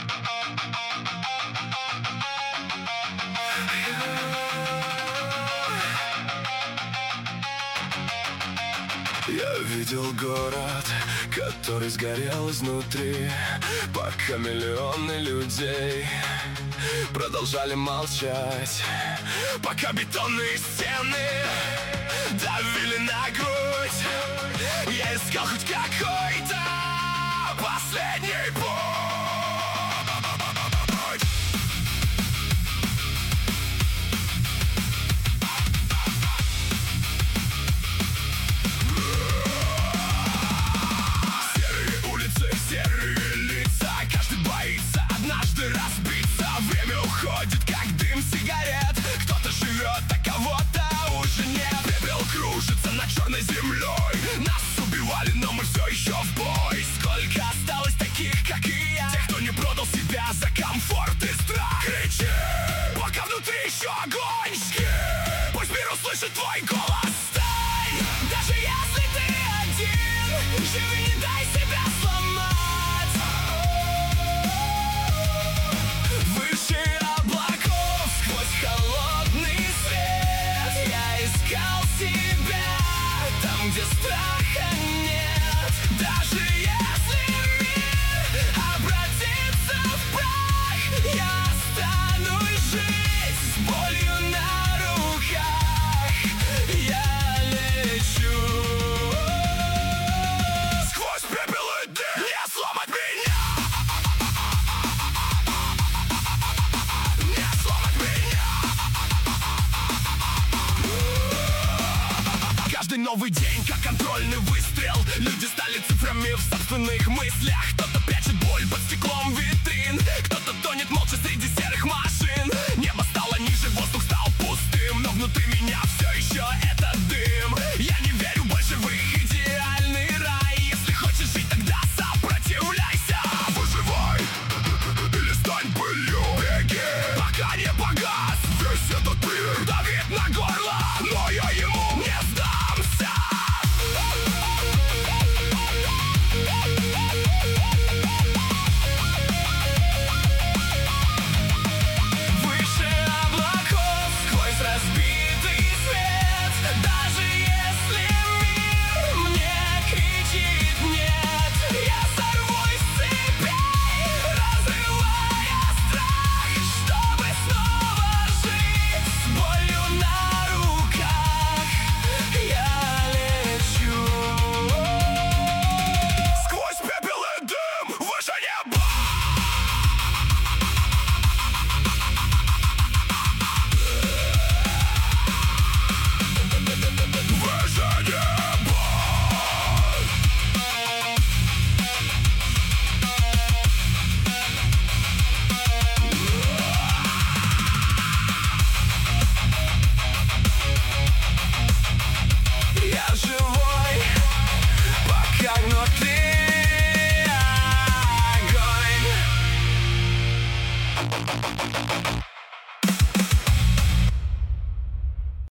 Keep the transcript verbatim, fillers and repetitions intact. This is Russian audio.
Я видел город, который сгорел изнутри, пока миллионы людей продолжали молчать, пока бетонные стены давили на грудь. Я искал хоть какой-то последний путь. Уходит, как дым сигарет. Кто-то живет, а кого-то уже нет. Пепел кружится над черной землей. Нас убивали, но мы все еще в бой. Сколько осталось таких, как и я, тех, кто не продал себя за комфорт и страх. Кричи, пока внутри еще огонь. Жги, пусть мир услышит твой голос. Стань, даже если ты один. Живи, не дай себя сломать. Где страха нет, даже если мир обратится в прах, я останусь жить с болью на руках. Я лечу сквозь пепел и дым, не сломать меня, не сломать меня. Каждый новый день как контрольный выстрел. Люди стали цифрами в собственных мыслях. Кто-то прячет боль под стеклом витрин, кто-то тонет молча среди серых машин. Небо стало ниже, воздух стал пустым, но внутри меня все еще этот дым. Я не верю больше в их идеальный рай. Если хочешь жить, тогда сопротивляйся. Выживай или стань пылью. Беги, пока не погас весь этот мир. Давит на горло, но я ему не сдамся. Я живой, пока внутри